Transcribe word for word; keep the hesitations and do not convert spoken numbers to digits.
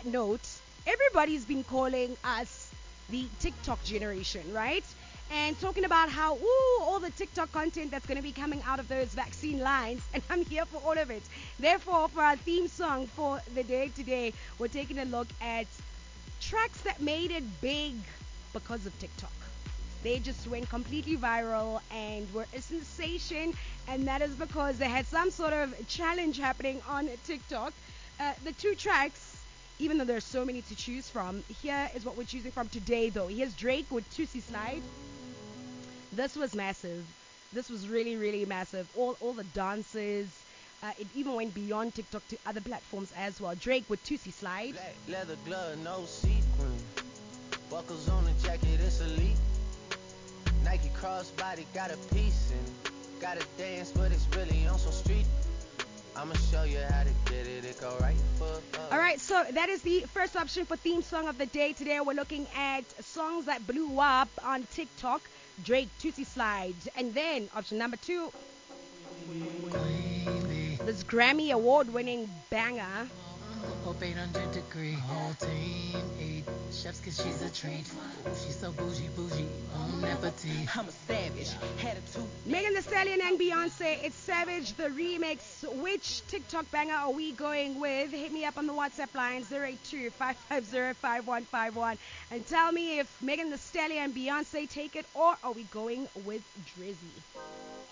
that note, everybody's been calling us the TikTok generation, right? And talking about how, ooh, all the TikTok content that's going to be coming out of those vaccine lines, and I'm here for all of it. Therefore, for our theme song for the day today, we're taking a look at tracks that made it big because of TikTok. They just went completely viral and were a sensation, and that is because they had some sort of challenge happening on TikTok. Uh, the two tracks, even though there's so many to choose from, here is what we're choosing from today, though. Here's Drake with Tootsie Slide. This was massive. This was really, really massive. All, all the dances. Uh, it even went beyond TikTok to other platforms as well. Drake with Tootsie Slide. Black leather glove, no sequin. Buckles on the jacket, it's elite. Nike crossbody got a piece and gotta dance, but it's really on some street. I'ma show you how to get it. It go right foot up. All right, so that is the first option for theme song of the day. Today we're looking at songs that blew up on TikTok. Drake, Tootsie Slide. And then option number two, this Grammy award winning banger. Hope eight hundred degree. Whole team eat chefs cause she's a treat. Ooh, she's so bougie, bougie, on appetite. I'm a savage, had a two. Megan Thee Stallion and Beyonce, it's Savage, the remix. Which TikTok banger are we going with? Hit me up on the WhatsApp line zero eight two, five five zero, five one five one and tell me if Megan Thee Stallion and Beyonce take it, or are we going with Drizzy?